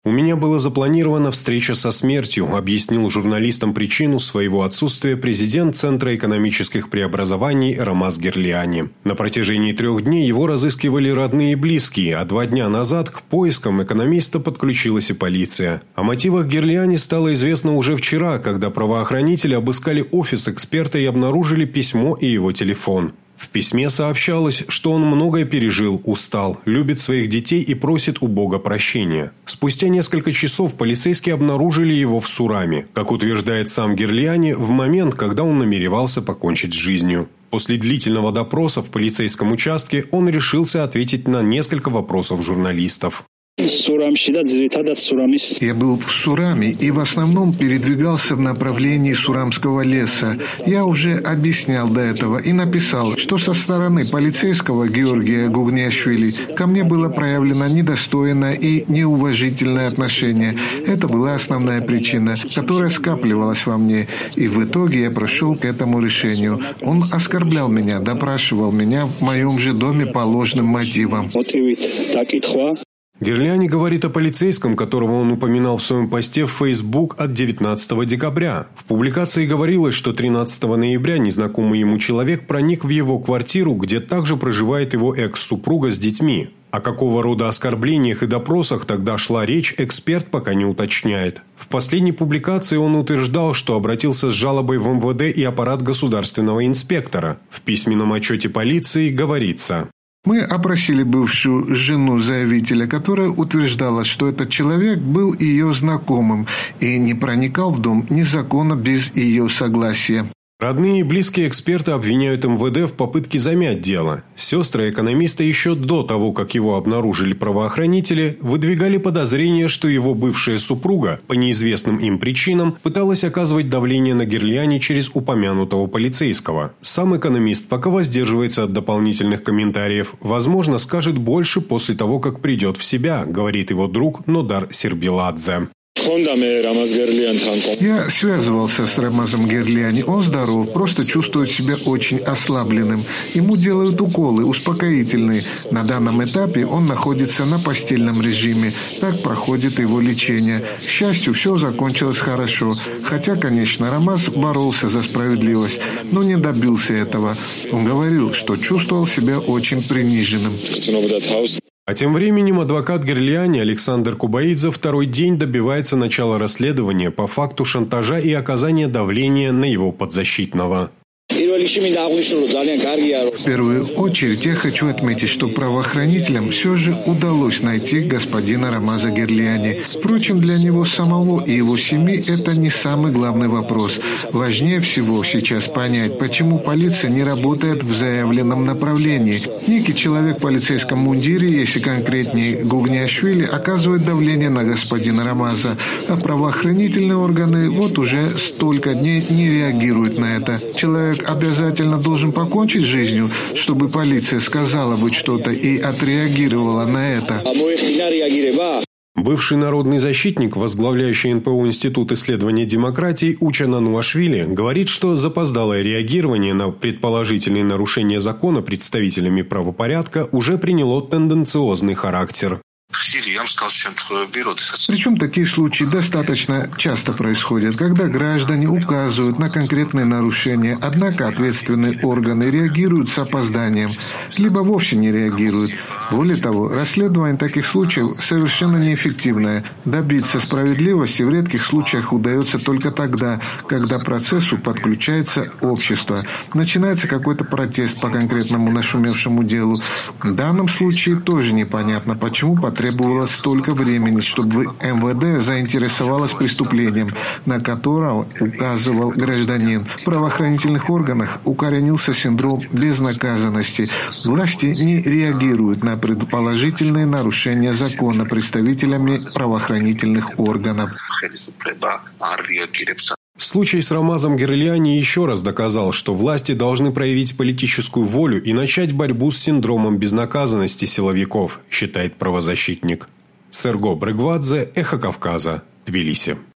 «У меня была запланирована встреча со смертью», объяснил журналистам причину своего отсутствия президент Центра экономических преобразований Рамаз Гирлиани. На протяжении 3 дней его разыскивали родные и близкие, а 2 дня назад к поискам экономиста подключилась и полиция. О мотивах Гирлиани стало известно уже вчера, когда правоохранители обыскали офис эксперта и обнаружили письмо и его телефон. В письме сообщалось, что он многое пережил, устал, любит своих детей и просит у Бога прощения. Спустя несколько часов полицейские обнаружили его в Сураме, как утверждает сам Гирлиани, в момент, когда он намеревался покончить с жизнью. После длительного допроса в полицейском участке он решился ответить на несколько вопросов журналистов. Я был в Сураме и в основном передвигался в направлении Сурамского леса. Я уже объяснял до этого и написал, что со стороны полицейского Георгия Гугниашвили ко мне было проявлено недостойное и неуважительное отношение. Это была основная причина, которая скапливалась во мне. И в итоге я пришел к этому решению. Он оскорблял меня, допрашивал меня в моем же доме по ложным мотивам. Гирлиани говорит о полицейском, которого он упоминал в своем посте в Facebook от 19 декабря. В публикации говорилось, что 13 ноября незнакомый ему человек проник в его квартиру, где также проживает его экс-супруга с детьми. О какого рода оскорблениях и допросах тогда шла речь, эксперт пока не уточняет. В последней публикации он утверждал, что обратился с жалобой в МВД и аппарат государственного инспектора. В письменном отчете полиции говорится: «Мы опросили бывшую жену заявителя, которая утверждала, что этот человек был ее знакомым и не проникал в дом незаконно без ее согласия». Родные и близкие эксперты обвиняют МВД в попытке замять дело. Сестры экономиста еще до того, как его обнаружили правоохранители, выдвигали подозрение, что его бывшая супруга, по неизвестным им причинам, пыталась оказывать давление на Гирлиани через упомянутого полицейского. Сам экономист пока воздерживается от дополнительных комментариев. Возможно, скажет больше после того, как придет в себя, говорит его друг Нодар Сербиладзе. Я связывался с Рамазом Гирлиани. Он здоров, просто чувствует себя очень ослабленным. Ему делают уколы, успокоительные. На данном этапе он находится на постельном режиме. Так проходит его лечение. К счастью, все закончилось хорошо. Хотя, конечно, Рамаз боролся за справедливость, но не добился этого. Он говорил, что чувствовал себя очень приниженным. А тем временем адвокат Гирлиани Александр Кубаидзе второй день добивается начала расследования по факту шантажа и оказания давления на его подзащитного. В первую очередь я хочу отметить, что правоохранителям все же удалось найти господина Рамаза Гирлиани. Впрочем, для него самого и его семьи это не самый главный вопрос. Важнее всего сейчас понять, почему полиция не работает в заявленном направлении. Некий человек в полицейском мундире, если конкретнее Гугниашвили, оказывает давление на господина Рамаза, а правоохранительные органы вот уже столько дней не реагируют на это. Человек обязательно должен покончить с жизнью, чтобы полиция сказала бы что-то и отреагировала на это. Бывший народный защитник, возглавляющий НПО Институт исследования демократии Учен Ануашвили, говорит, что запоздалое реагирование на предположительные нарушения закона представителями правопорядка уже приняло тенденциозный характер. Причем такие случаи достаточно часто происходят, когда граждане указывают на конкретные нарушения, однако ответственные органы реагируют с опозданием, либо вовсе не реагируют. Более того, расследование таких случаев совершенно неэффективное. Добиться справедливости в редких случаях удается только тогда, когда к процессу подключается общество. Начинается какой-то протест по конкретному нашумевшему делу. В данном случае тоже непонятно, почему потребовалось столько времени, чтобы МВД заинтересовалось преступлением, на которое указывал гражданин. В правоохранительных органах укоренился синдром безнаказанности. Власти не реагируют на предположительные нарушения закона представителями правоохранительных органов. Случай с Рамазом Гирлиани еще раз доказал, что власти должны проявить политическую волю и начать борьбу с синдромом безнаказанности силовиков, считает правозащитник. Серго Брыгвадзе, Эхо Кавказа, Тбилиси.